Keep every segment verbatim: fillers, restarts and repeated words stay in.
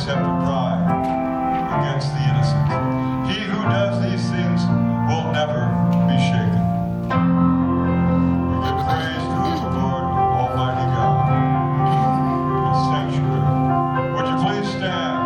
accepted bribe against the innocent. He who does these things will never be shaken. We give praise to the Lord Almighty God, His sanctuary. Would you please stand?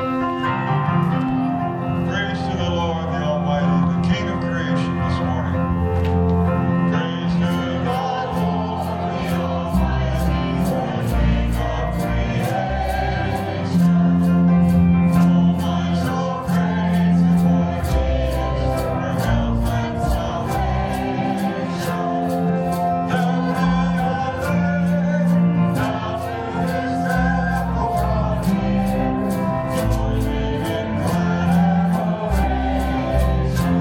Praise to the Lord, the Almighty, the King of creation this morning. Praise to the Lord, the Almighty, the King of creation. Oh, my soul, praise Him, for He is our health and salvation. The King of heaven, now to His temple draw near, joining in glad adoration.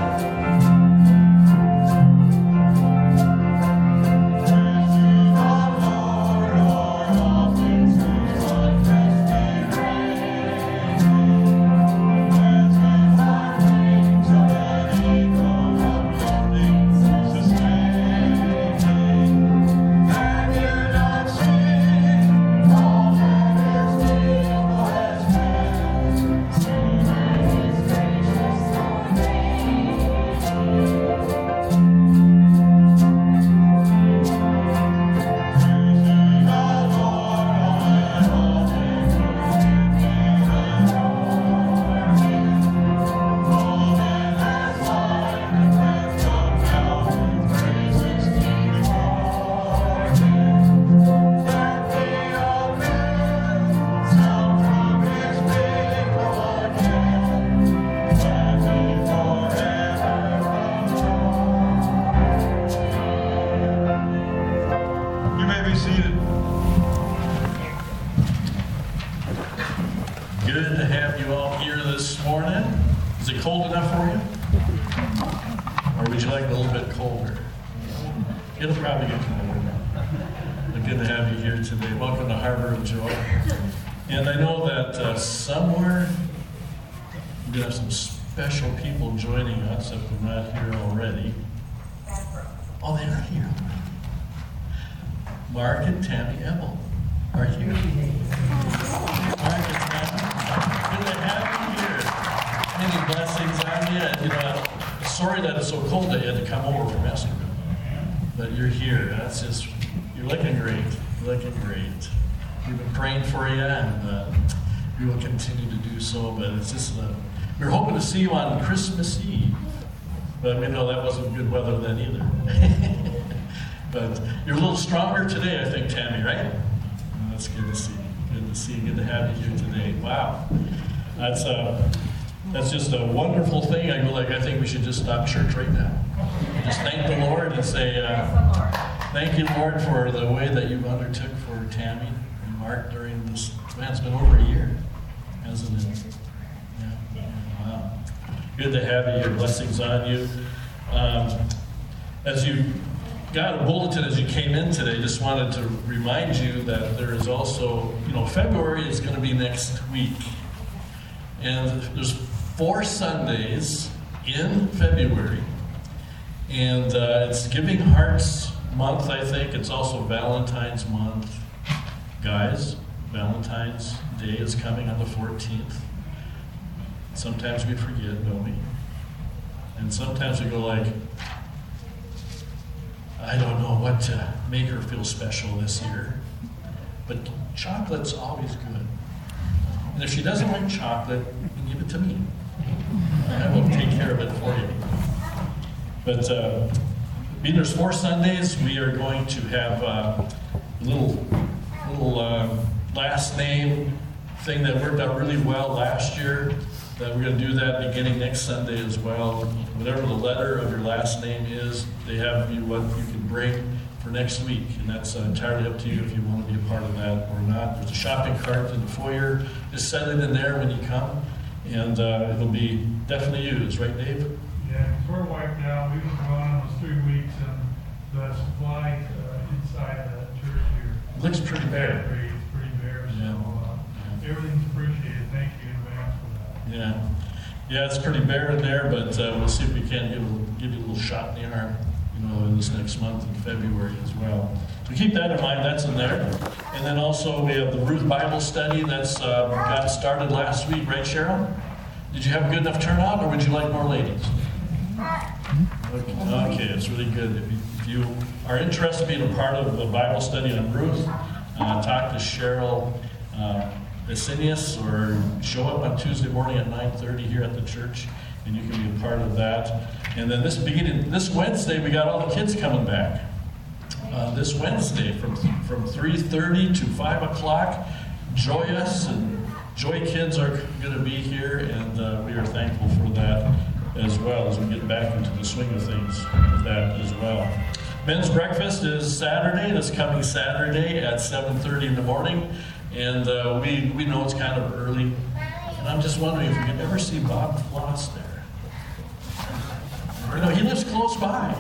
Praise to the Lord, o'er all things whose wondrous deed reigning. As with our wings of an eagle uplifting, sustaining. Have you not seen all that His people has been? Seen that His gracious Lord reigning. Praise to the Lord, let all things worship Him and adore Him. Golden as light and breath of mountain praises before Him. Let the old bell sound from His people again, gladly forevermore. You may be seated. Good to have you all here this morning. Is it cold enough for you? Or would you like it a little bit colder? It'll probably get colder. But good to have you here today. Welcome to Harbor of Joy. And I know that uh, somewhere we're going to have some special people joining us if they're not here already. Oh, they are here. Mark and Tammy Ebel are here. Mark and Tammy, good to have you here. Many blessings on you. And, you know, I'm sorry that it's so cold that you had to come over from Essex. But you're here. That's just, you're looking great. You're looking great. We've been praying for you, and uh, we will continue to do so. But it's just, uh, we were hoping to see you on Christmas Eve. But we know that wasn't good weather then either. But you're a little stronger today, I think, Tammy, right? Well, that's good to see. Good to see you. Good to have you here today. Wow. That's uh, that's just a wonderful thing. I go like, I think we should just stop church right now. Just thank the Lord and say, uh, thank you, Lord, for the way that you undertook for Tammy and Mark during this. Man, it's been over a year, hasn't it? Yeah. Yeah. Wow. Good to have you here. Blessings on you. Um, as you got a bulletin as you came in today, just wanted to remind you that there is also, you know, February is going to be next week. And there's four Sundays in February. And uh, it's Giving Hearts Month, I think. It's also Valentine's Month. Guys, Valentine's Day is coming on the fourteenth. Sometimes we forget, don't we? And sometimes we go like, I don't know what to make her feel special this year. But chocolate's always good. And if she doesn't like chocolate, then give it to me. I will take care of it for you. But uh, being there's four Sundays, we are going to have uh, a little, little uh, last name thing that worked out really well last year. That we're going to do that beginning next Sunday as well. Whatever the letter of your last name is, they have you what you can bring for next week, and that's uh, entirely up to you if you want to be a part of that or not. There's a shopping cart in the foyer. Just set it in there when you come, and uh, it'll be definitely used, right, Dave? Yeah, 'cause we're wiped out. We've been gone almost three weeks, and the supply uh, inside the church here. It looks pretty bare. Pretty, pretty bare, so Yeah. uh, Yeah. everything's appreciated. Thank you in advance for that. Yeah, yeah, it's pretty bare in there, but uh, we'll see if we can give, a, give you a little shot in the arm, you know, in this next month in February as well. So keep that in mind, that's in there. And then also we have the Ruth Bible study that's uh, got started last week, right, Cheryl? Did you have a good enough turnout, or would you like more ladies? Okay, okay, it's really good. If you, if you are interested in being a part of the Bible study on Ruth, uh, talk to Cheryl uh, Asinius, or show up on Tuesday morning at nine thirty here at the church, and you can be a part of that. And then this beginning this Wednesday, we got all the kids coming back. Uh, this Wednesday from from three thirty to five o'clock, Joyous and Joy Kids are going to be here, and uh, we are thankful for that as well as we get back into the swing of things with that as well. Men's breakfast is Saturday, this coming Saturday at seven thirty in the morning, and uh, we, we know it's kind of early, and I'm just wondering if we could ever see Bob Floss there. You know, he lives close by.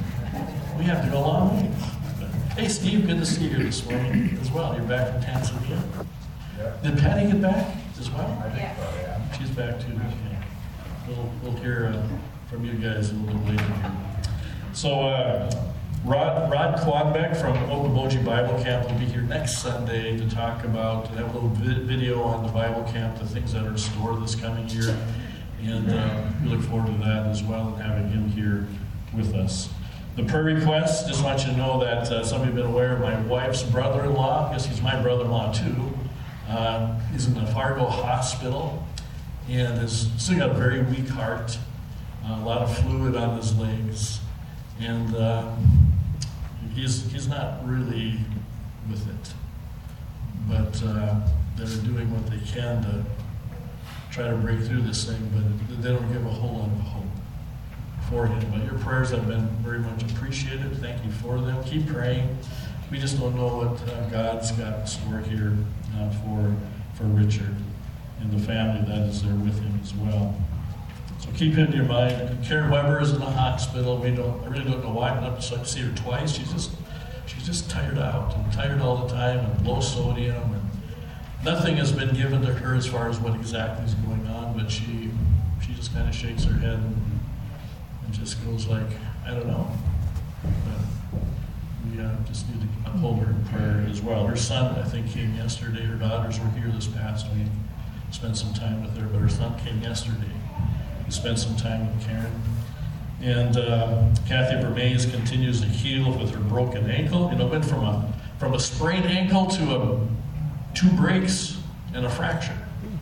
We have to go a long way. Hey, Steve, good to see you here this morning as well. You're back from Tanzania. Yeah. Did Patty get back as well? I think so, yeah. She's back too. Okay. We'll, we'll hear uh, from you guys a little bit later here. So, uh, Rod, Rod Quadbeck from Okoboji Bible Camp will be here next Sunday to talk about, to have a little vi- video on the Bible Camp, the things that are in store this coming year. And uh, we look forward to that as well, and having him here with us. The prayer requests, just want you to know that uh, some of you have been aware of my wife's brother-in-law. I guess he's my brother-in-law too. Uh, he's in the Fargo hospital and has still got a very weak heart, uh, a lot of fluid on his legs, and uh, he's he's not really with it. But uh, they're doing what they can to try to break through this thing, but they don't give a whole lot of hope for him. But your prayers have been very much appreciated. Thank you for them. Keep praying. We just don't know what uh, God's got in store here uh, for for Richard and the family that is there with him as well. So keep it in your mind. Karen Weber is in the hospital. We don't. I really don't know why. I've been up to see her twice. She's just she's just tired out and tired all the time and low sodium, and nothing has been given to her as far as what exactly is going on. But she she just kind of shakes her head and, and just goes like, I don't know. But we uh, just need to uphold her in prayer as well. Her son, I think, came yesterday. Her daughters were here this past week. Spent some time with her, but her son came yesterday. We spent some time with Karen. And uh, Kathy Bermays continues to heal with her broken ankle. You know, went from a from a sprained ankle to a two breaks and a fracture.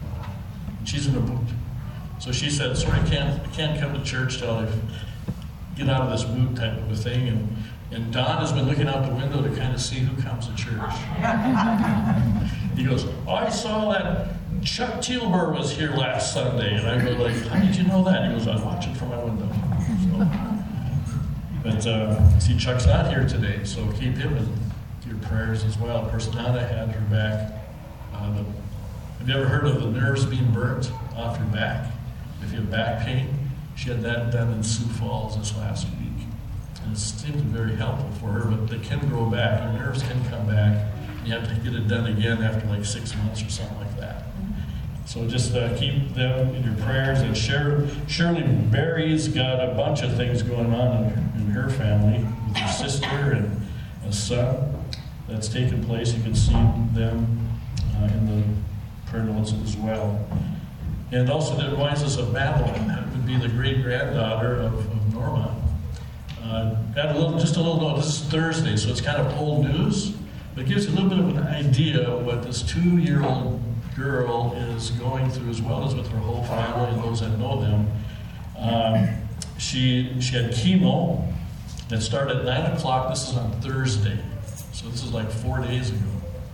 And she's in a boot. So she said, sorry, I can't I can't come to church till I get out of this boot type of a thing. And And Don has been looking out the window to kind of see who comes to church. He goes, oh, I saw that Chuck Teelber was here last Sunday. And I go like, how did you know that? He goes, I was watching from my window. So, but uh, see, Chuck's not here today, so keep him in your prayers as well. Of course, Donna had her back. Uh, the, have you ever heard of the nerves being burnt off your back? If you have back pain, she had that done in Sioux Falls this last week. And it seemed very helpful for her, but they can grow back. Your nerves can come back. You have to get it done again after like six months or something like that. So just uh, keep them in your prayers. And Shirley, Shirley Berry's got a bunch of things going on in, in her family with her sister and a son that's taken place. You can see them uh, in the prayer notes as well. And also that reminds us of Madeline. That would be the great-granddaughter of, of Norma. Uh, got a little, just a little note. This is Thursday, so it's kind of old news, but it gives you a little bit of an idea of what this two-year-old girl is going through, as well as with her whole family and those that know them. Um, she she had chemo that started at nine o'clock. This is on Thursday, so this is like four days ago.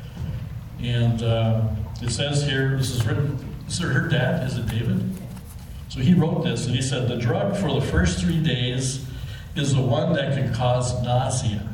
And uh, it says here, this is written. This is her dad. Is it David? So he wrote this, and he said the drug for the first three days is the one that can cause nausea.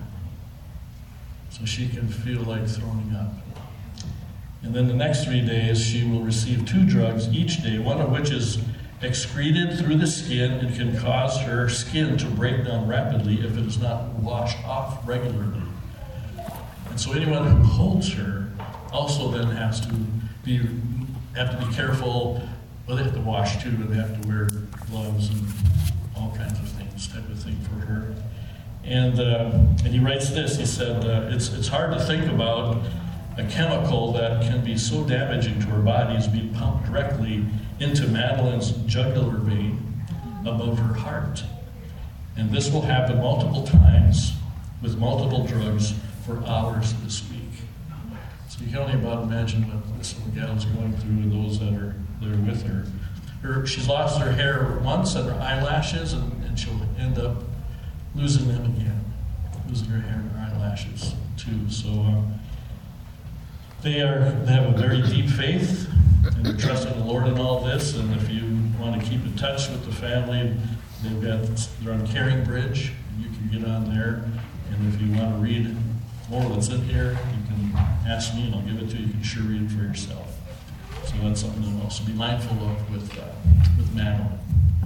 So she can feel like throwing up. And then the next three days, she will receive two drugs each day, one of which is excreted through the skin and can cause her skin to break down rapidly if it is not washed off regularly. And so anyone who holds her also then has to be have to be careful. Well, they have to wash too, and they have to wear gloves and all kinds of things, type of thing for her. And, uh, and he writes this, he said, uh, it's, it's hard to think about a chemical that can be so damaging to our bodies being pumped directly into Madeline's jugular vein above her heart. And this will happen multiple times with multiple drugs for hours this week. So you can only about imagine what this little gal is going through and those that are there with her. her she's lost her hair once and her eyelashes, and, and she'll end up losing them again. Losing her hair and her eyelashes too. So um, they are they have a very deep faith, and they're trusting the Lord in all this. And if you want to keep in touch with the family, they've got they're on Caring Bridge. You can get on there, and if you want to read more that's in here, you can ask me and I'll give it to you. You can sure read it for yourself. So that's something to also be mindful of with uh, with Madeline.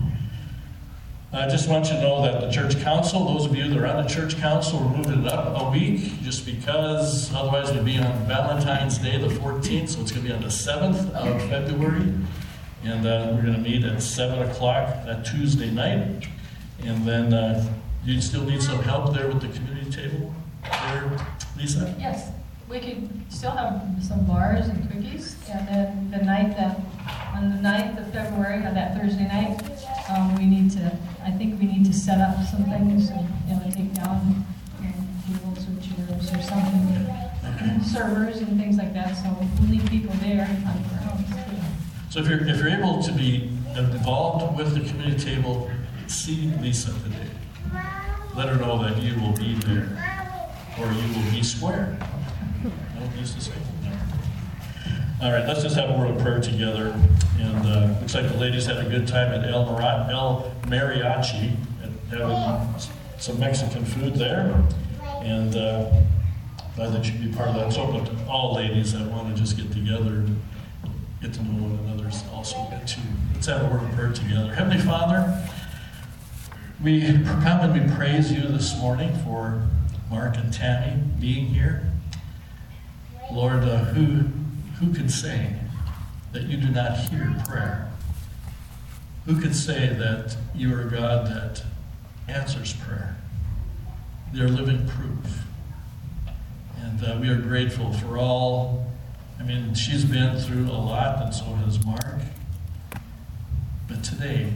I just want you to know that the church council, those of you that are on the church council, we're moving it up a week just because otherwise we'd be on Valentine's Day, the fourteenth, so it's going to be on the seventh of February. And uh, we're going to meet at seven o'clock that Tuesday night. And then uh, you still need some help there with the community table there, Lisa? Yes, we could still have some bars and cookies, and then the night that, on the ninth of February, on that Thursday night, um, we need to, I think we need to set up some things, and, you know, take down um, tables or chairs or something, servers and things like that, so we'll need people there on their own. So if you're, if you're able to be involved with the community table, see Lisa today. Let her know that you will be there, or you will be square. I don't use this. All right, let's just have a word of prayer together. And uh, looks like the ladies had a good time at El, Mar- El Mariachi, at having some Mexican food there. And uh, glad that you'd be part of that. It's open to all ladies that want to just get together and get to know one another also good too. Let's have a word of prayer together. Heavenly Father, we come and we praise you this morning for Mark and Tammy being here. Lord, uh, who who could say that you do not hear prayer? Who could say that you are a God that answers prayer? They're living proof. And uh, we are grateful for all. I mean, she's been through a lot, and so has Mark. But today,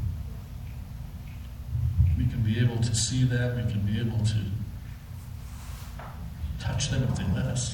we can be able to see them. We can be able to touch them if they let us.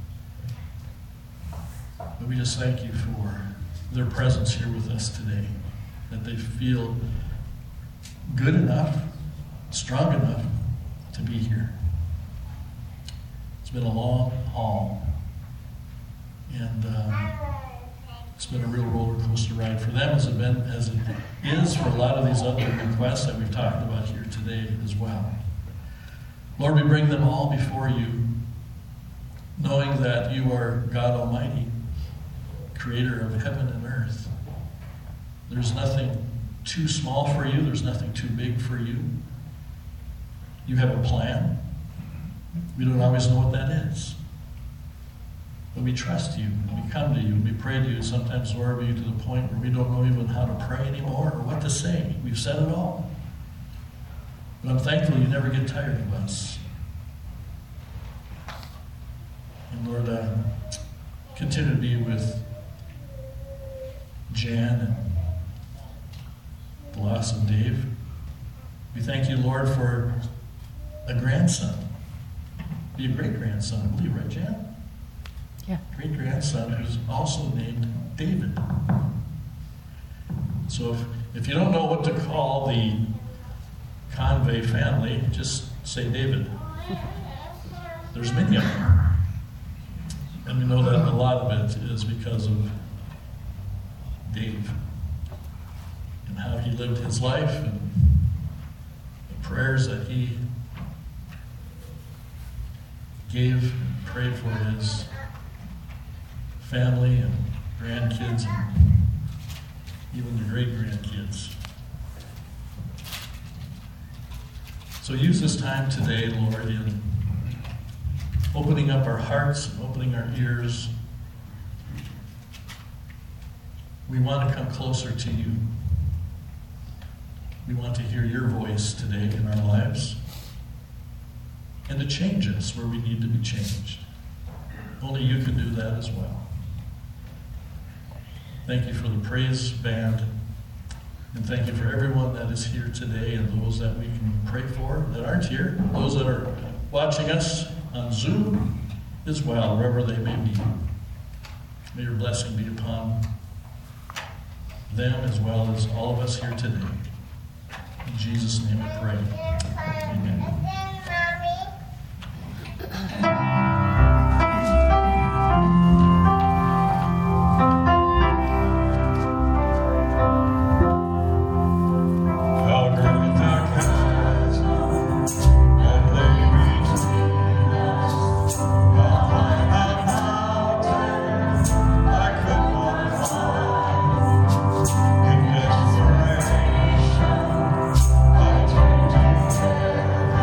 But we just thank you for their presence here with us today, that they feel good enough, strong enough to be here. It's been a long haul, and uh, it's been a real roller coaster ride for them, as it been as it is for a lot of these other requests that we've talked about here today as well. Lord, we bring them all before you, knowing that you are God Almighty, creator of heaven and earth. There's nothing too small for you. There's nothing too big for you. You have a plan. We don't always know what that is. But we trust you, and we come to you, and we pray to you. Sometimes, Lord, we get to the point where we don't know even how to pray anymore or what to say. We've said it all. But I'm thankful you never get tired of us. And Lord, uh, continue to be with Jan and the loss of Dave. We thank you, Lord, for a grandson. Be a great-grandson, I believe, right, Jan? Yeah. Great-grandson who's also named David. So if, if you don't know what to call the Convey family, just say David. There's many of them. And we know that a lot of it is because of Dave and how he lived his life and the prayers that he gave and prayed for his family and grandkids and even the great-grandkids. So use this time today, Lord, in opening up our hearts and opening our ears. We want to come closer to you. We want to hear your voice today in our lives. and to change us where we need to be changed. Only you can do that as well. Thank you for the praise band, and thank you for everyone that is here today and those that we can pray for that aren't here, those that are watching us on Zoom as well, wherever they may be. May your blessing be upon them as well as all of us here today. In Jesus' name we pray. Amen. I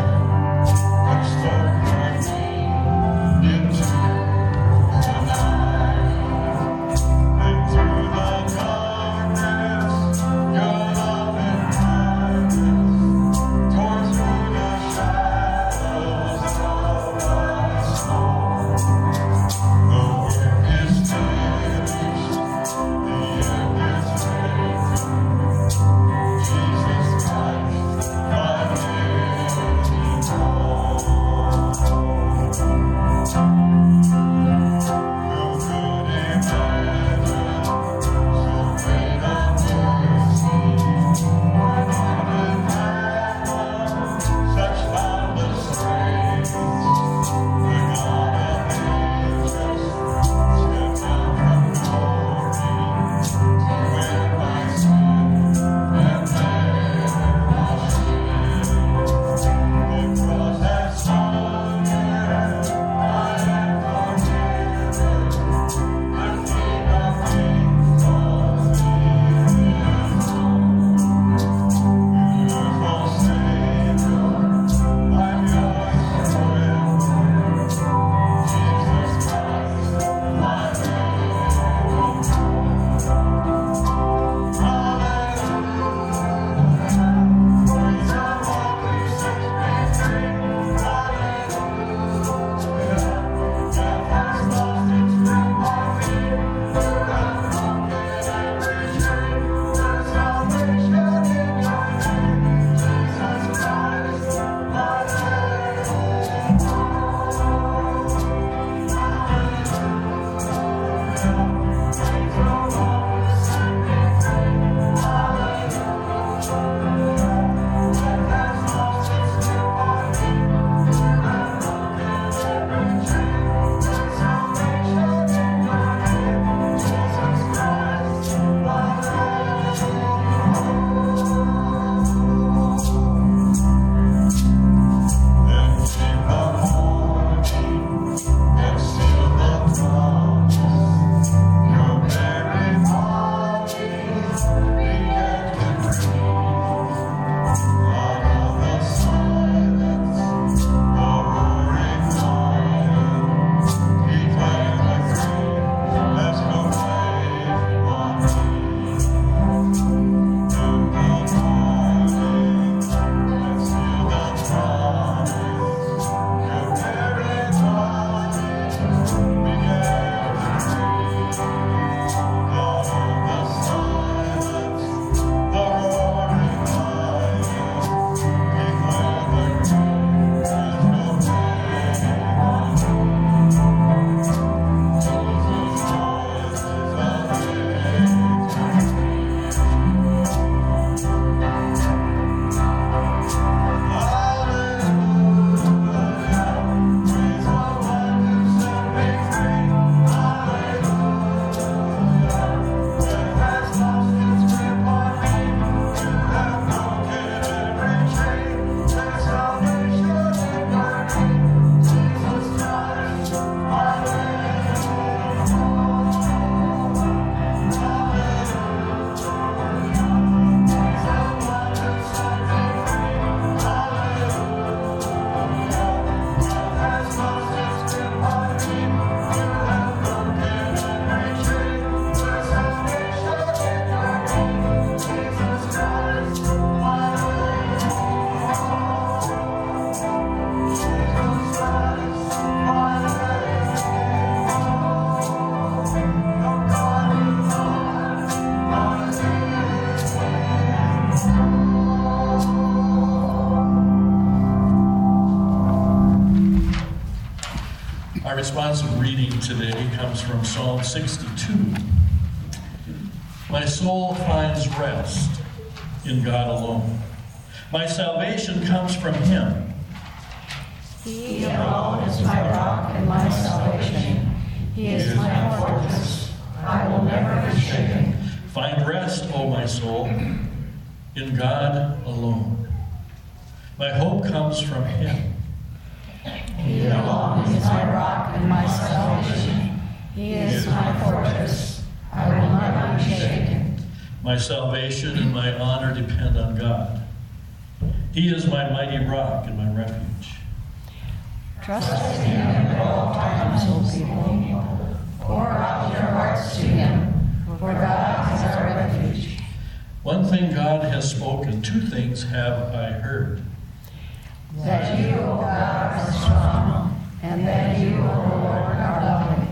responsive reading today comes from Psalm sixty-two. My soul finds rest in God alone. My salvation comes from Him. He alone is my rock and my salvation. He is my fortress. I will never be shaken. Find rest, O my soul, in God alone. My hope comes from Him. He alone is my rock and my salvation. He is my fortress. I will not be shaken. My salvation and my honor depend on God. He is my mighty rock and my refuge. Trust in Him at all times, O people. Pour out your hearts to Him, for God is our refuge. One thing God has spoken, two things have I heard. That you, O God, are strong, and that you, O Lord, are lovely.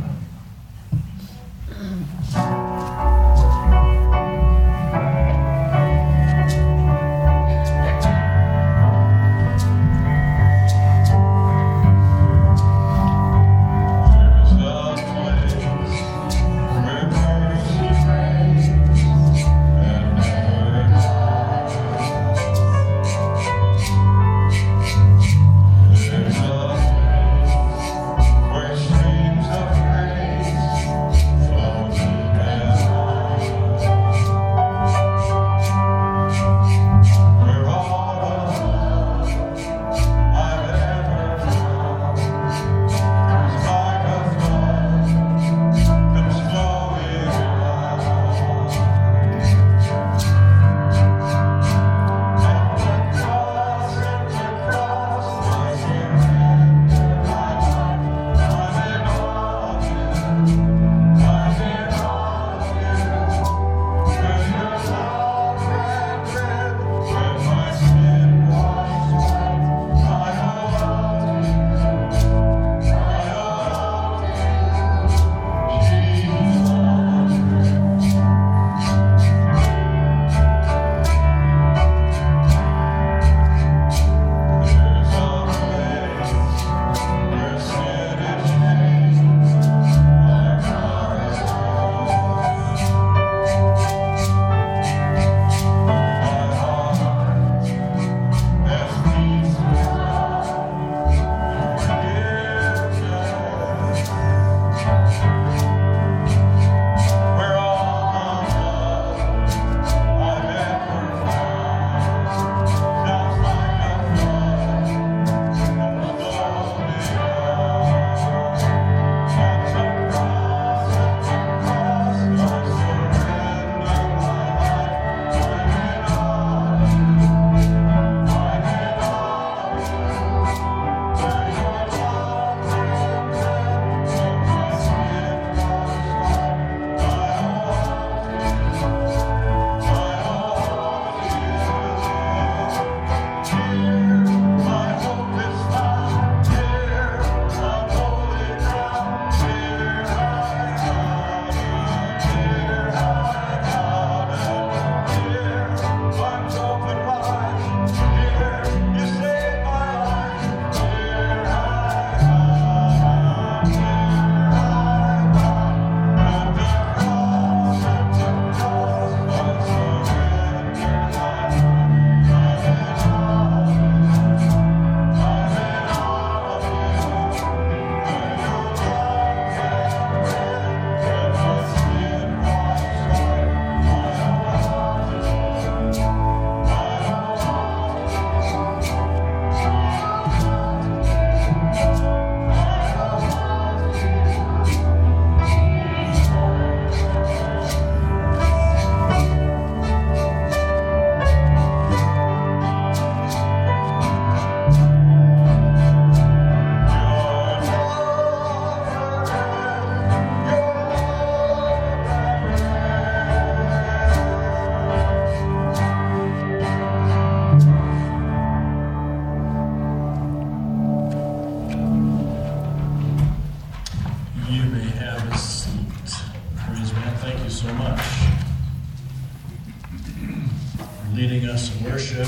leading us in worship.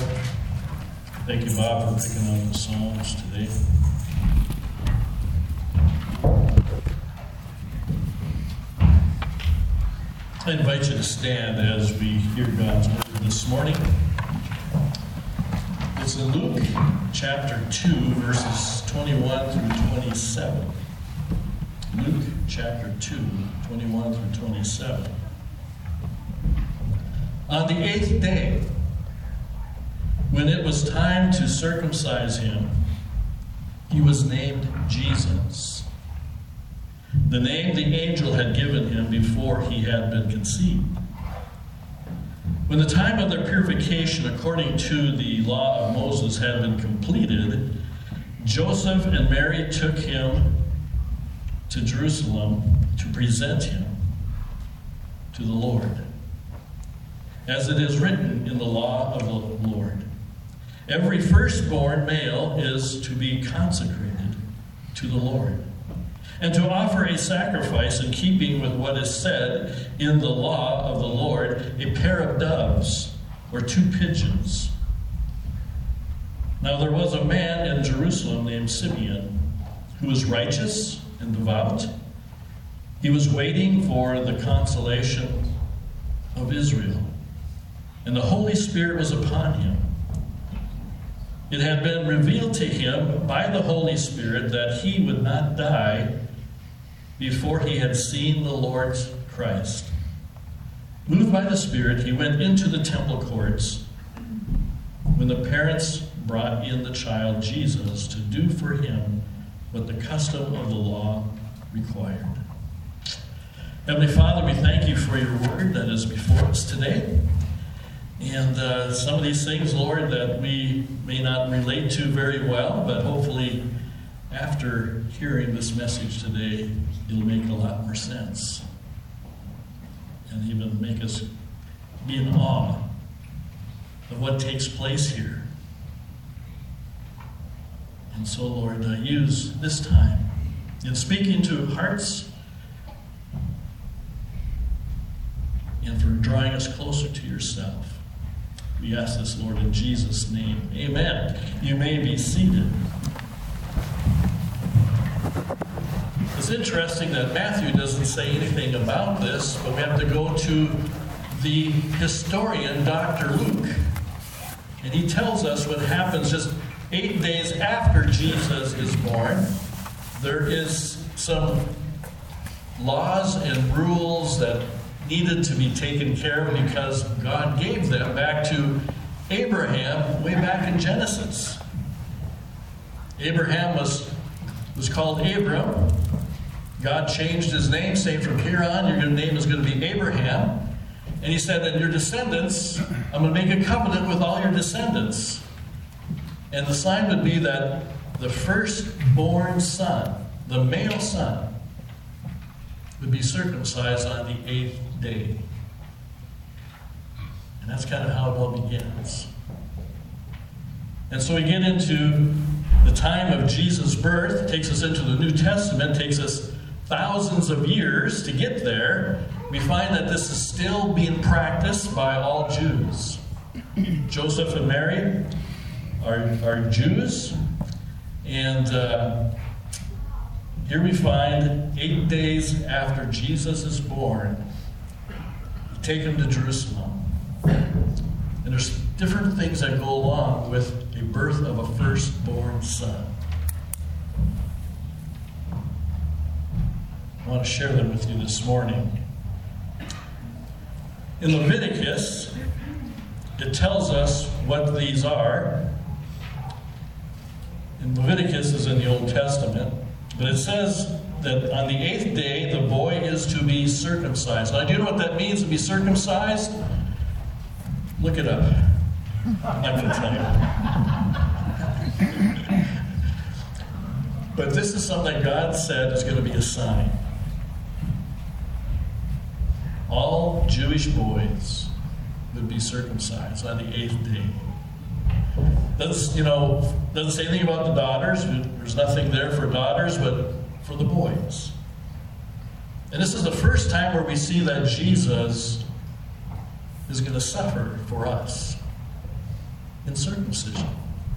Thank you, Bob, for picking out the songs today. I invite you to stand as we hear God's word this morning. It's in Luke chapter two, verses twenty-one through twenty-seven. Luke chapter two, twenty-one through twenty-seven. On the eighth day, when it was time to circumcise him, he was named Jesus, the name the angel had given him before he had been conceived. When the time of their purification according to the law of Moses had been completed, Joseph and Mary took him to Jerusalem to present him to the Lord. As it is written in the law of the Lord, every firstborn male is to be consecrated to the Lord, and to offer a sacrifice in keeping with what is said in the law of the Lord, a pair of doves or two pigeons. Now there was a man in Jerusalem named Simeon, who was righteous and devout. He was waiting for the consolation of Israel, and the Holy Spirit was upon him. It had been revealed to him by the Holy Spirit that he would not die before he had seen the Lord's Christ. Moved by the Spirit, he went into the temple courts when the parents brought in the child Jesus to do for him what the custom of the law required. Heavenly Father, we thank you for your word that is before us today. And uh, some of these things, Lord, that we may not relate to very well, but hopefully after hearing this message today, it'll make a lot more sense. And even make us be in awe of what takes place here. And so, Lord, uh, use this time in speaking to hearts and for drawing us closer to yourself. We ask this, Lord, in Jesus' name. Amen. You may be seated. It's interesting that Matthew doesn't say anything about this, but we have to go to the historian, Doctor Luke. And he tells us what happens just eight days after Jesus is born. There is some laws and rules that needed to be taken care of because God gave them back to Abraham way back in Genesis. Abraham was, was called Abram. God changed his name, saying from here on your name is going to be Abraham. And he said, and your descendants, I'm going to make a covenant with all your descendants. And the sign would be that the firstborn son, the male son, would be circumcised on the eighth day. And that's kind of how it all begins. And so we get into the time of Jesus' birth, takes us into the New Testament, takes us thousands of years to get there. We find that this is still being practiced by all Jews. Joseph and Mary are, are Jews, and uh, here we find eight days after Jesus is born, we take him to Jerusalem. And there's different things that go along with a birth of a firstborn son. I want to share them with you this morning. In Leviticus, it tells us what these are. And Leviticus is in the Old Testament. But it says that on the eighth day, the boy is to be circumcised. Now, do you know what that means, to be circumcised? Look it up. I'm not going to tell you. But this is something that God said is going to be a sign. All Jewish boys would be circumcised on the eighth day. Doesn't, you know, doesn't say anything about the daughters. There's nothing there for daughters, but for the boys. And this is the first time where we see that Jesus is going to suffer for us in circumcision.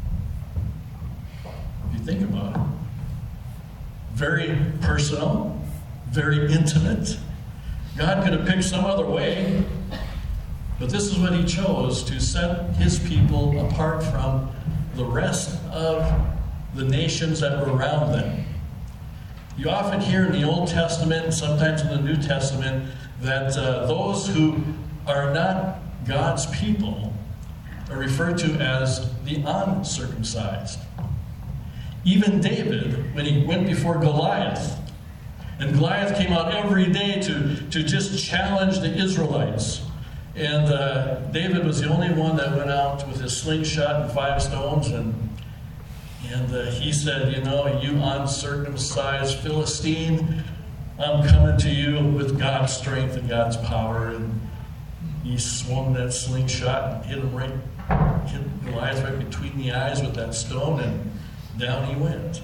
If you think about it. Very personal, very intimate, God could have picked some other way, but this is what he chose, to set his people apart from the rest of the nations that were around them. You often hear in the Old Testament, and sometimes in the New Testament, that uh, those who are not God's people are referred to as the uncircumcised. Even David, when he went before Goliath, and Goliath came out every day to, to just challenge the Israelites. And uh, David was the only one that went out with his slingshot and five stones, and And uh, he said, you know, you uncircumcised Philistine, I'm coming to you with God's strength and God's power. And he swung that slingshot and hit him right, hit Goliath right between the eyes with that stone, and down he went.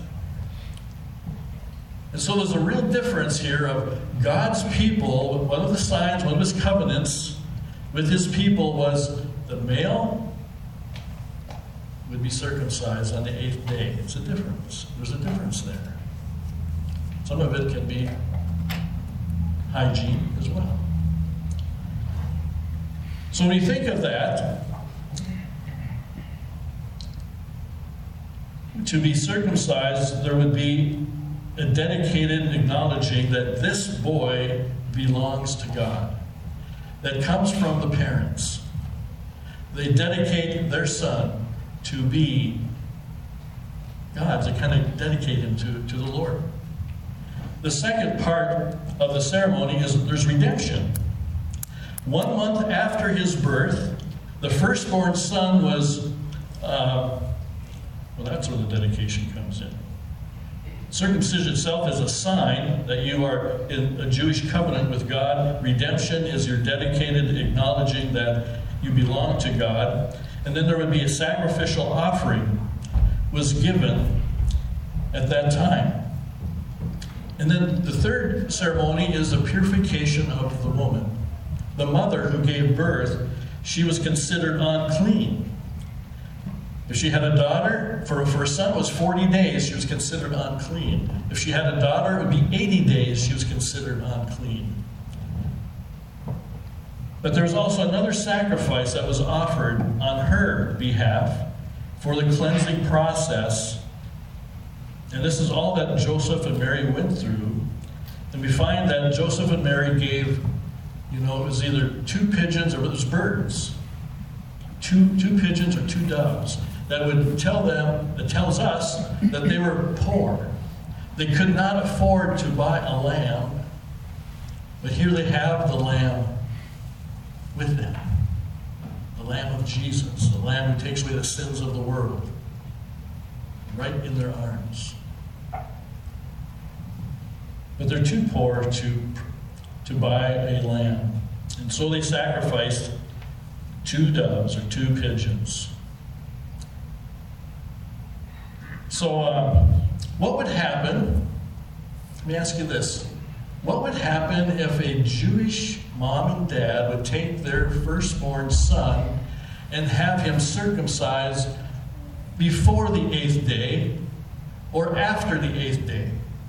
And so there's a real difference here of God's people. One of the signs, one of his covenants with his people was the male would be circumcised on the eighth day. It's a difference. There's a difference there. Some of it can be hygiene as well. So when you think of that, to be circumcised, there would be a dedicated acknowledging that this boy belongs to God, that comes from the parents. They dedicate their son to be God's. They kind of dedicate him to, to the Lord. The second part of the ceremony is there's redemption. One month after his birth, the firstborn son was, uh, well, that's where the dedication comes in. Circumcision itself is a sign that you are in a Jewish covenant with God. Redemption is your dedicated acknowledging that you belong to God. And then there would be a sacrificial offering was given at that time. And then the third ceremony is the purification of the woman. The mother who gave birth, she was considered unclean. If she had a daughter, for, for her son it was forty days, she was considered unclean. If she had a daughter, it would be eighty days, she was considered unclean. But there was also another sacrifice that was offered on her behalf for the cleansing process. And this is all that Joseph and Mary went through. And we find that Joseph and Mary gave, you know, it was either two pigeons or it was birds. Two, two pigeons or two doves. That would tell them, that tells us that they were poor. They could not afford to buy a lamb. But here they have the lamb with them. The Lamb of Jesus, the Lamb who takes away the sins of the world, right in their arms. But they're too poor to, to buy a lamb. And so they sacrificed two doves or two pigeons. So uh, what would happen, let me ask you this, what would happen if a Jewish mom and dad would take their firstborn son and have him circumcised before the eighth day or after the eighth day?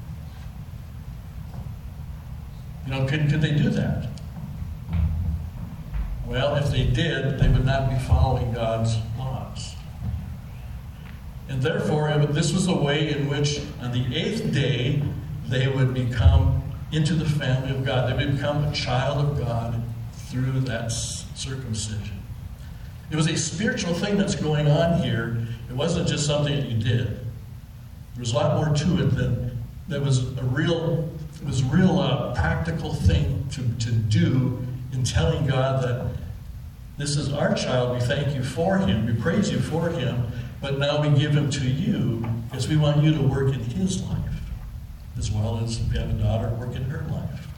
You know, could, could they do that? Well, if they did, they would not be following God's laws. And therefore, it would, this was a way in which on the eighth day, they would become into the family of God. They would become a child of God through that circumcision. It was a spiritual thing that's going on here. It wasn't just something that you did. There was a lot more to it than that was a real, it was a real uh, practical thing to, to do in telling God that this is our child. We thank you for him. We praise you for him. But now we give him to you because we want you to work in his life, as well as if you have a daughter, work in her life.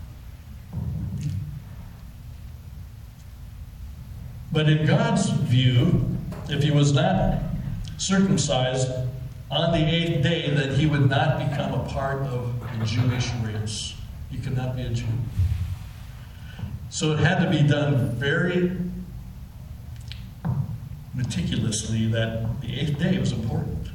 But in God's view, if he was not circumcised on the eighth day, then he would not become a part of the Jewish race. He could not be a Jew. So it had to be done very meticulously that the eighth day was important.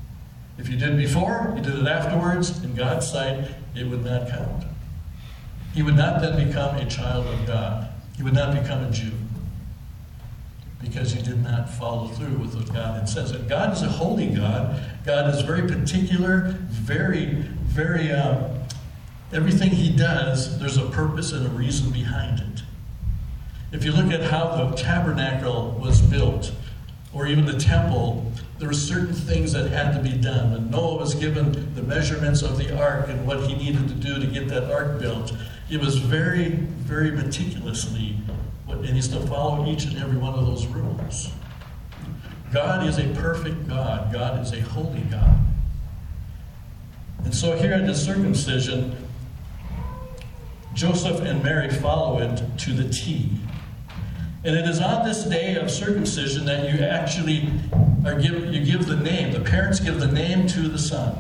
If you did it before, you did it afterwards, in God's sight, it would not count. he would not then become a child of God. He would not become a Jew because he did not follow through with what God had said. And God is a holy God. God is very particular, very, very, um, everything he does, there's a purpose and a reason behind it. If you look at how the tabernacle was built, or even the temple, there were certain things that had to be done. When Noah was given the measurements of the ark and what he needed to do to get that ark built, it was very, very meticulously, and he's to follow each and every one of those rules. God is a perfect God. God is a holy God. And so here at the circumcision, Joseph and Mary follow it to the T. And it is on this day of circumcision that you actually are give, you give the name. The parents give the name to the son.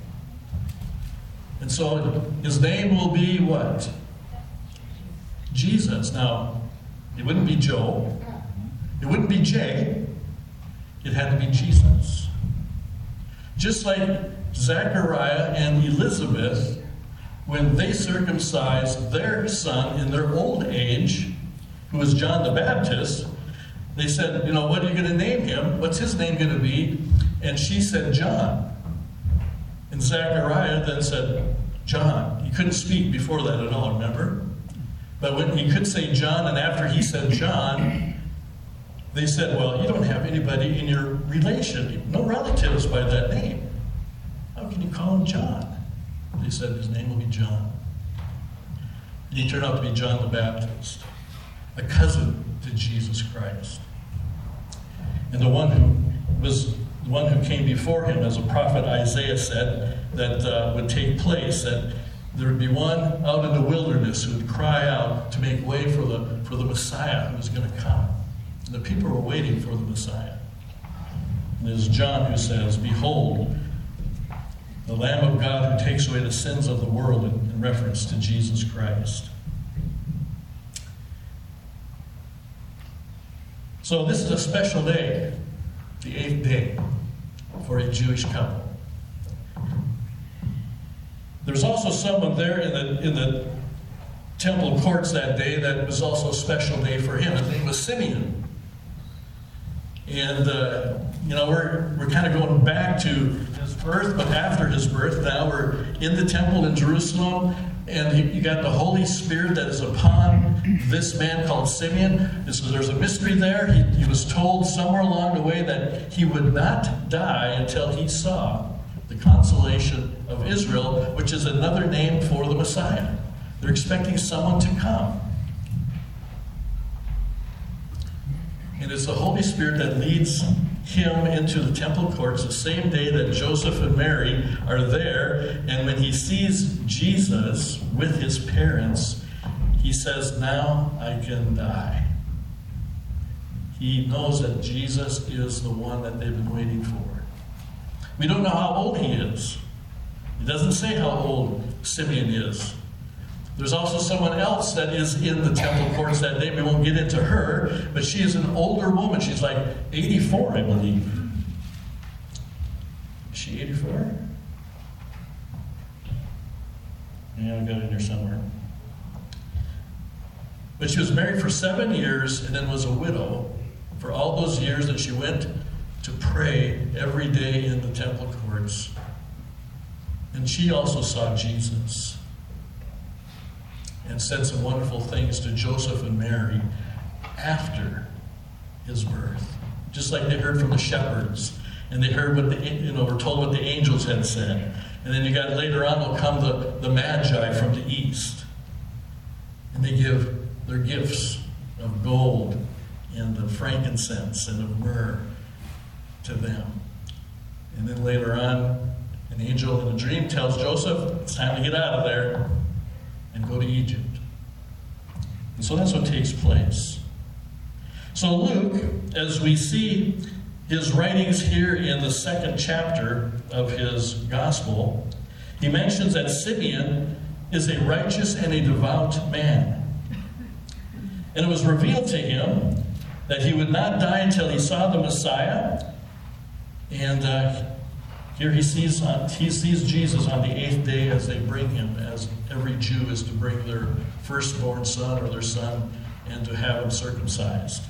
And so his name will be what? Jesus. Now, it wouldn't be Joe. It wouldn't be Jay. It had to be Jesus. Just like Zechariah and Elizabeth, when they circumcised their son in their old age, who was John the Baptist, they said, you know, what are you going to name him? What's his name going to be? And she said, John. And Zechariah then said, John. He couldn't speak before that at all, remember? But when he could say John, and after he said John, they said, well, you don't have anybody in your relation, no relatives by that name. How can you call him John? They said his name will be John. And he turned out to be John the Baptist, a cousin to Jesus Christ. And the one who was the one who came before him, as a prophet Isaiah said, that uh, would take place, that there would be one out in the wilderness who would cry out to make way for the, for the Messiah who was going to come. And the people were waiting for the Messiah. And it is John who says, behold, the Lamb of God who takes away the sins of the world, in, in reference to Jesus Christ. So this is a special day, the eighth day, for a Jewish couple. There's also someone there in the in the temple courts that day that was also a special day for him. His name was Simeon. And uh, you know, we're we're kind of going back to his birth, but after his birth, now we're in the temple in Jerusalem, and you, you got the Holy Spirit that is upon this man called Simeon. So there's a mystery there. He, he was told somewhere along the way that he would not die until he saw the consolation of Israel, which is another name for the Messiah. They're expecting someone to come. And it's the Holy Spirit that leads him into the temple courts the same day that Joseph and Mary are there. And when he sees Jesus with his parents, he says, now I can die. He knows that Jesus is the one that they've been waiting for. We don't know how old he is. It doesn't say how old Simeon is. There's also someone else that is in the temple courts that day. We won't get into her, but she is an older woman. She's like eighty-four, I believe. Is she eighty-four? Yeah, I've got it in here somewhere. But she was married for seven years and then was a widow for all those years that she went to pray every day in the temple courts. And she also saw Jesus and said some wonderful things to Joseph and Mary after his birth. Just like they heard from the shepherds, and they heard what the, you know, were told what the angels had said. And then you got later on will come the, the Magi from the east. And they give their gifts of gold and of frankincense and of myrrh to them. And then later on, an angel in a dream tells Joseph, it's time to get out of there and go to Egypt. And so that's what takes place. So Luke, as we see his writings here in the second chapter of his gospel, he mentions that Simeon is a righteous and a devout man. And it was revealed to him that he would not die until he saw the Messiah. And uh, Here he sees, uh, he sees Jesus on the eighth day as they bring him, as every Jew is to bring their firstborn son or their son and to have him circumcised.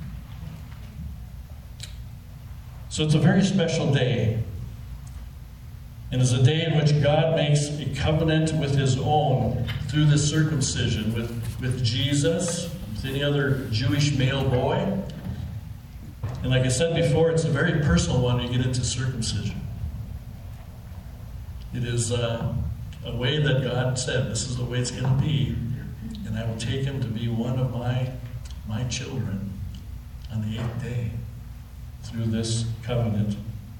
So it's a very special day. And it's a day in which God makes a covenant with his own through this circumcision, with, with Jesus, with any other Jewish male boy. And like I said before, it's a very personal one when you get into circumcision. It is uh, a way that God said, this is the way it's going to be, and I will take him to be one of my, my children on the eighth day through this covenant.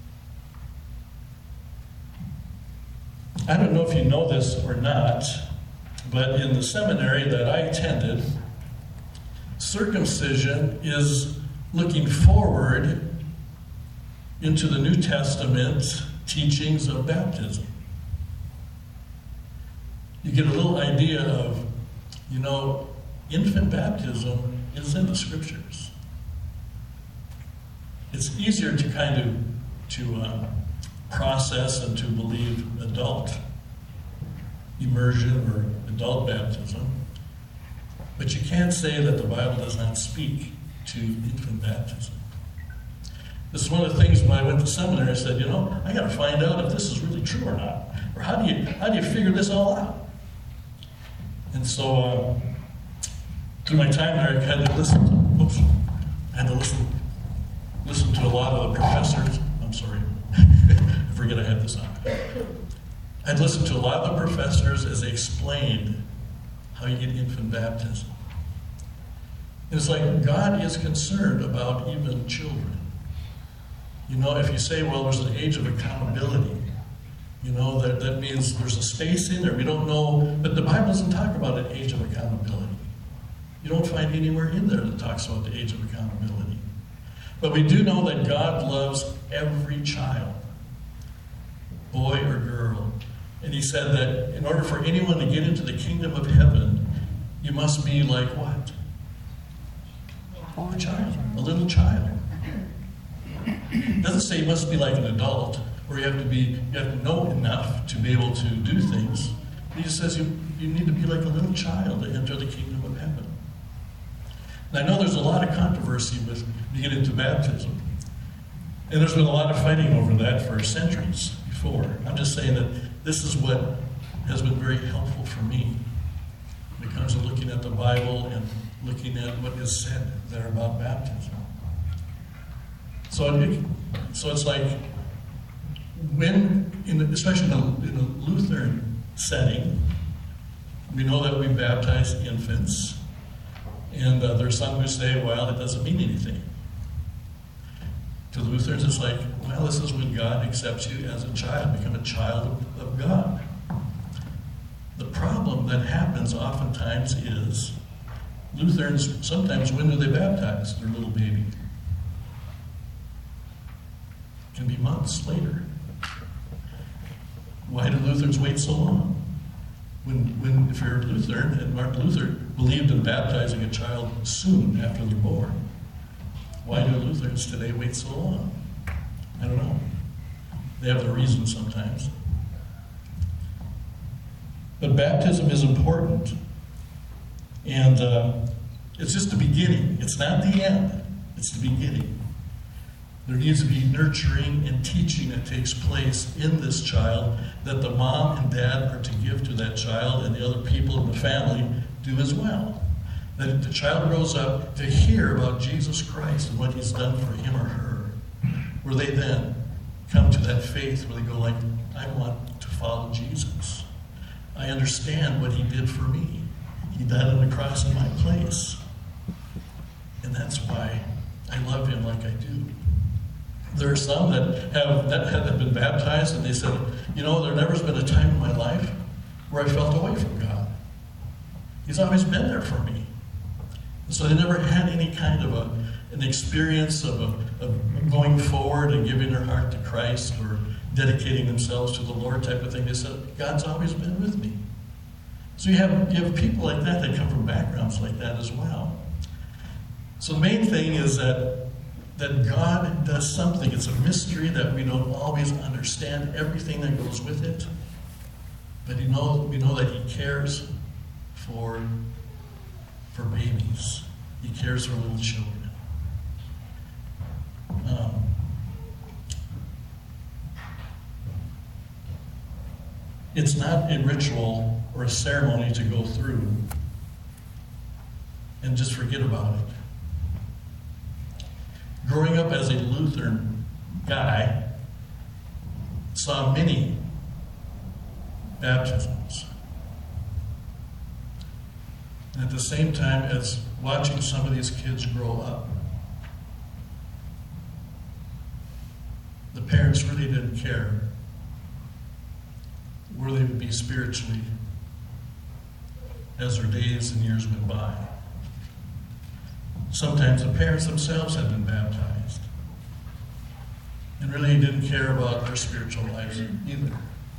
I don't know if you know this or not, but in the seminary that I attended, circumcision is looking forward into the New Testament teachings of baptism. You get a little idea of, you know, infant baptism is in the scriptures. It's easier to kind of to uh, process and to believe adult immersion or adult baptism, but you can't say that the Bible does not speak to infant baptism. This is one of the things when I went to seminary, I said, you know, I got to find out if this is really true or not, or how do you how do you figure this all out? And so, uh, through my time there, I had to listen to, oops, I had to listen, listen to a lot of the professors. I'm sorry, I forget I had this on. I'd listen to a lot of the professors as they explained how you get infant baptism. And it's like God is concerned about even children. You know, if you say, well, there's an age of accountability, you know, that, that means there's a space in there. We don't know, but the Bible doesn't talk about an age of accountability. You don't find anywhere in there that talks about the age of accountability. But we do know that God loves every child, boy or girl. And he said that in order for anyone to get into the kingdom of heaven, you must be like what? A child, a little child. It doesn't say you must be like an adult, or you have to be, you have to know enough to be able to do things. He just says you, you need to be like a little child to enter the kingdom of heaven. And I know there's a lot of controversy with you get into baptism. And there's been a lot of fighting over that for centuries before. I'm just saying that this is what has been very helpful for me when it comes to looking at the Bible and looking at what is said there about baptism. So, it, so it's like, when, in, especially in a, in a Lutheran setting, we know that we baptize infants, and uh, there's some who say, well, it doesn't mean anything. To the Lutherans, it's like, well, this is when God accepts you as a child, become a child of, of God. The problem that happens oftentimes is Lutherans, sometimes when do they baptize their little baby? It can be months later. Why do Lutherans wait so long? When, when if you're a Lutheran, and Martin Luther believed in baptizing a child soon after they're born, why do Lutherans today wait so long? I don't know. They have their reasons sometimes. But baptism is important. And uh, it's just the beginning. It's not the end. It's the beginning. There needs to be nurturing and teaching that takes place in this child that the mom and dad are to give to that child, and the other people in the family do as well. That the child grows up to hear about Jesus Christ and what he's done for him or her, where they then come to that faith where they go like, I want to follow Jesus. I understand what he did for me. He died on the cross in my place. And that's why I love him like I do. There are some that have, that have been baptized and they said, you know, there never's been a time in my life where I felt away from God. He's always been there for me. And so they never had any kind of a, an experience of, a, of going forward and giving their heart to Christ or dedicating themselves to the Lord type of thing. They said, God's always been with me. So you have, you have people like that that come from backgrounds like that as well. So the main thing is that that God does something. It's a mystery that we don't always understand everything that goes with it. But you know, we know that He cares for, for babies. He cares for little children. Um, it's not a ritual or a ceremony to go through and just forget about it. Growing up as a Lutheran guy, saw many baptisms. And at the same time as watching some of these kids grow up, the parents really didn't care where they would be spiritually as their days and years went by. Sometimes the parents themselves had been baptized and really didn't care about their spiritual lives either.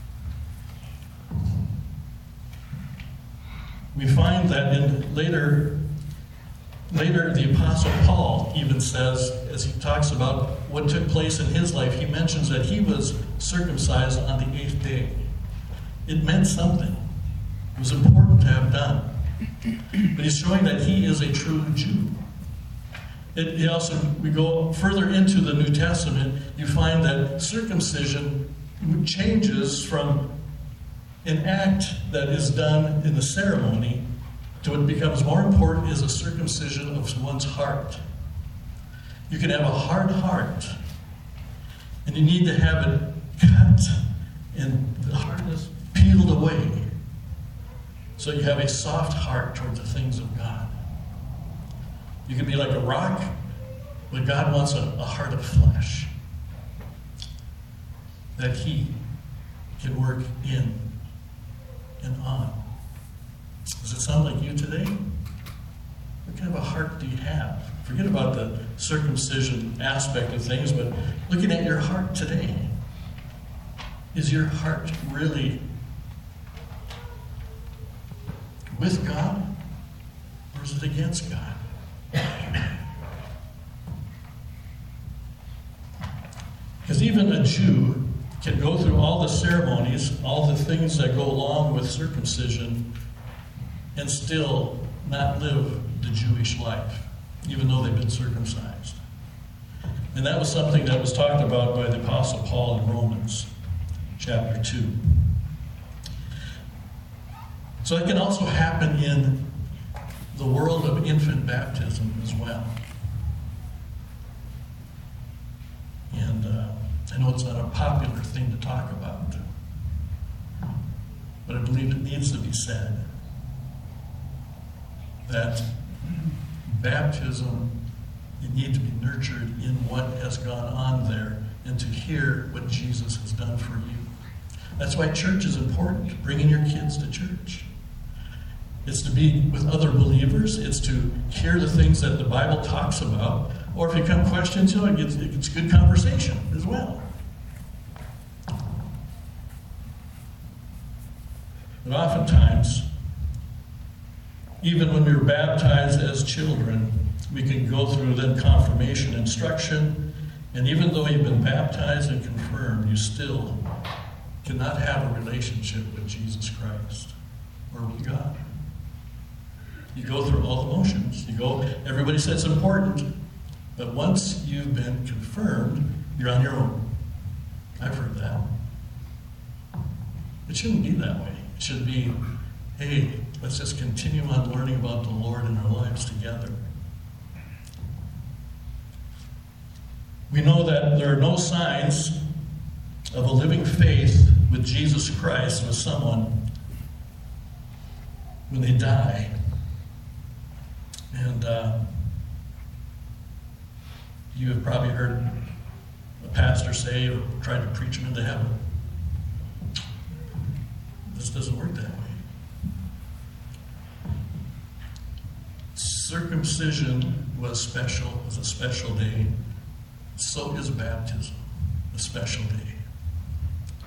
We find that in later, later the Apostle Paul even says, as he talks about what took place in his life, he mentions that he was circumcised on the eighth day. It meant something. It was important to have done. But he's showing that he is a true Jew. It, he also, we go further into the New Testament, you find that circumcision changes from an act that is done in the ceremony to what becomes more important is a circumcision of one's heart. You can have a hard heart, and you need to have it cut and the hardness peeled away so you have a soft heart toward the things of God. You can be like a rock, but God wants a, a heart of flesh that He can work in and on. Does it sound like you today? What kind of a heart do you have? Forget about the circumcision aspect of things, but looking at your heart today, is your heart really with God, or is it against God? Because even a Jew can go through all the ceremonies, all the things that go along with circumcision, and still not live the Jewish life, even though they've been circumcised. And that was something that was talked about by the Apostle Paul in Romans chapter two. So it can also happen in the world of infant baptism as well. And uh, I know it's not a popular thing to talk about, but I believe it needs to be said that baptism, you need to be nurtured in what has gone on there and to hear what Jesus has done for you. That's why church is important, bringing your kids to church. It's to be with other believers. It's to hear the things that the Bible talks about. Or if you come questions, you know, it gets, it gets good conversation as well. But oftentimes, even when we were baptized as children, we can go through then confirmation instruction, and even though you've been baptized and confirmed, you still cannot have a relationship with Jesus Christ or with God. You go through all the motions. You go, everybody says it's important, but once you've been confirmed, you're on your own. I've heard that. It shouldn't be that way. It should be, hey, let's just continue on learning about the Lord in our lives together. We know that there are no signs of a living faith with Jesus Christ with someone when they die. And uh, you have probably heard a pastor say or tried to preach them into heaven. This doesn't work that way. Circumcision was special, was a special day. So is baptism, a special day.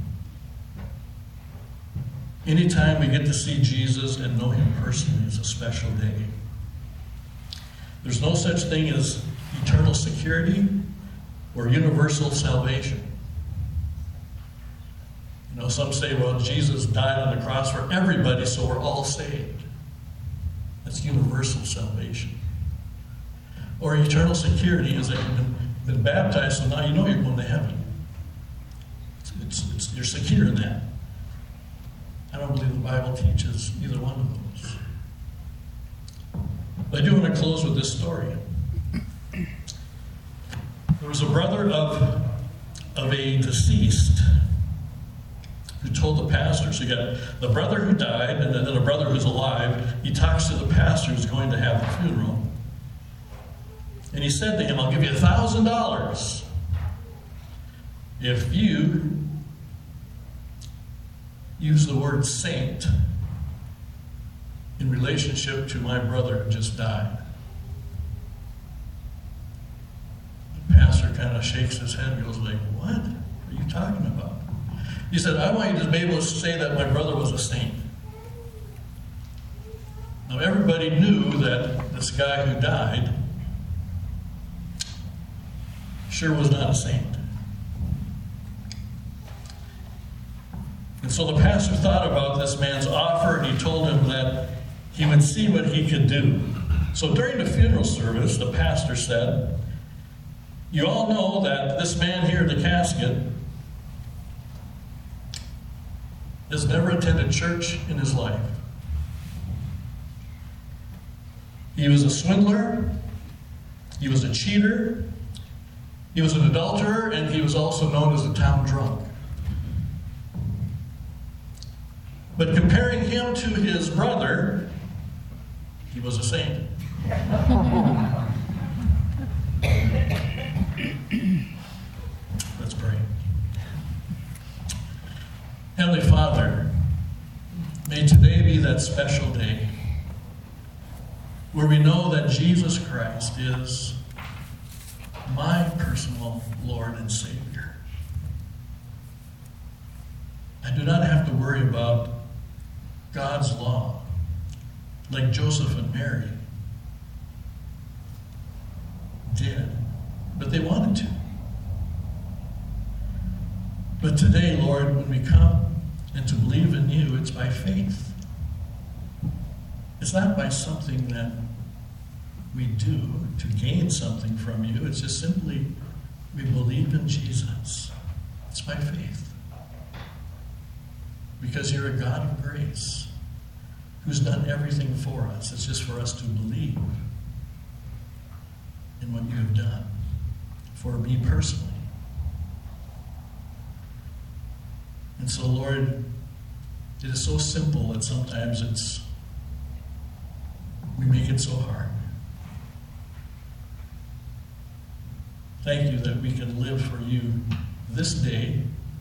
Anytime we get to see Jesus and know Him personally is a special day. There's no such thing as eternal security or universal salvation. You know, some say, well, Jesus died on the cross for everybody, so we're all saved. That's universal salvation. Or eternal security is that you've been, been baptized, so now you know you're going to heaven. It's, it's, it's, you're secure in that. I don't believe the Bible teaches either one of those. But I do want to close with this story. There was a brother of, of a deceased who told the pastor, so you got the brother who died and then a brother who's alive. He talks to the pastor who's going to have the funeral. And he said to him, I'll give you a thousand dollars if you use the word saint in relationship to my brother who just died. The pastor kind of shakes his head and goes like, what are you talking about? He said, I want you to be able to say that my brother was a saint. Now everybody knew that this guy who died sure was not a saint. And so the pastor thought about this man's offer, and he told him that he would see what he could do. So during the funeral service, the pastor said, you all know that this man here in the casket has never attended church in his life. He was a swindler, he was a cheater, he was an adulterer, and he was also known as a town drunk. But comparing him to his brother, he was a saint. Let's pray. Heavenly Father, may today be that special day where we know that Jesus Christ is my personal Lord and Savior. I do not have to worry about God's law like Joseph and Mary did, but they wanted to. But today, Lord, when we come and to believe in you, it's by faith. It's not by something that we do to gain something from you. It's just simply we believe in Jesus. It's by faith. Because you're a God of grace who's done everything for us. It's just for us to believe in what you have done for me personally. And so, Lord, it is so simple that sometimes it's we make it so hard. Thank you that we can live for you this day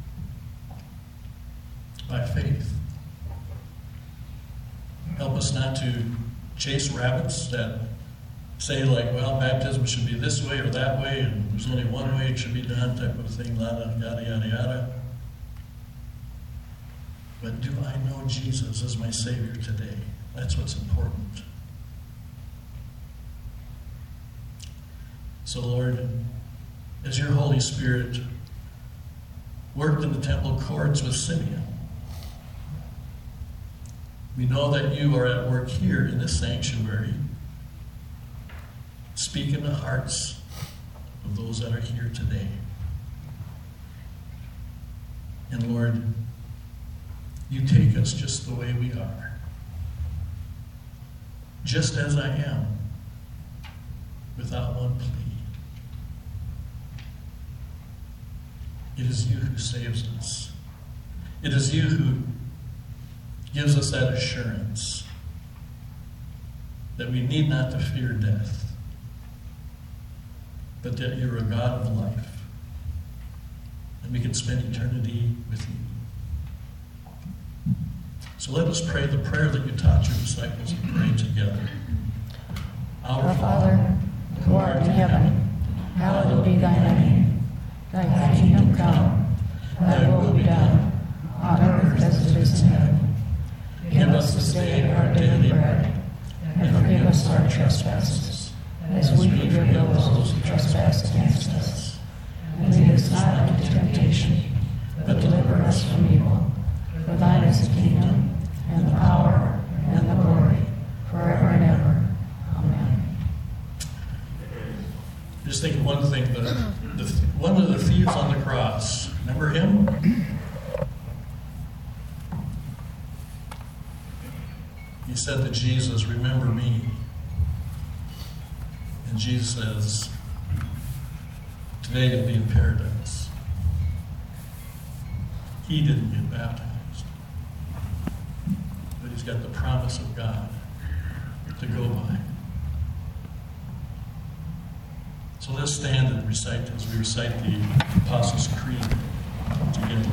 by faith. Help us not to chase rabbits that say like, well, baptism should be this way or that way, and there's only one way it should be done, type of thing, yada, yada, yada, yada. But do I know Jesus as my Savior today? That's what's important. So, Lord, as your Holy Spirit worked in the temple courts with Simeon, we know that you are at work here in this sanctuary, speaking the hearts of those that are here today. And Lord, you take us just the way we are, just as I am, without one plea. It is you who saves us. It is you who gives us that assurance that we need not to fear death, but that you're a God of life, and we can spend eternity with you. So let us pray the prayer that you taught your disciples to pray together. Our Father, who art in heaven, hallowed be thy name. Thy kingdom come, thy will be done, on earth as it is in heaven. Give us this day our daily bread, and forgive us our trespasses, as we forgive those who trespass Just think of one thing, the, the, one of the thieves on the cross, remember him? He said to Jesus, remember me. And Jesus says, today you'll be in paradise. He didn't get baptized, but he's got the promise of God to go by. So let's stand and recite as we recite the Apostles' Creed together.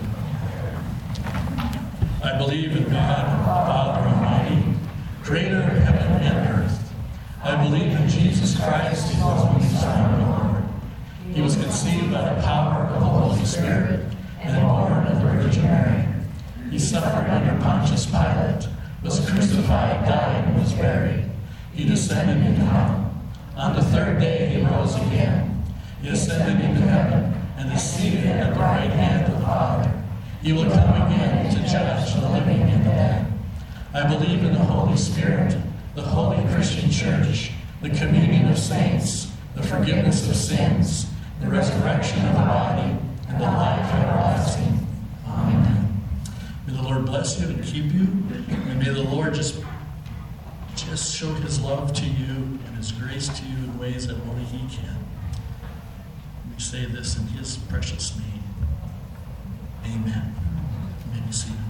I believe in God, the Father Almighty, creator of heaven and earth. I believe in Jesus Christ, his only Son, our Lord. He was conceived by the power of the Holy Spirit and born of the Virgin Mary. He suffered under Pontius Pilate, was crucified, died, and was buried. He descended into hell. On the third day he rose again. He ascended into heaven and is seated at the right hand of the Father. He will come again to judge the living and the dead. I believe in the Holy Spirit, the holy Christian church, the communion of saints, the forgiveness of sins, the resurrection of the body, and the life everlasting. Amen. May the Lord bless you and keep you, and may the Lord just, just show his love to you and his grace to you in ways that only he can. We say this in his precious name. Amen. You may be seated.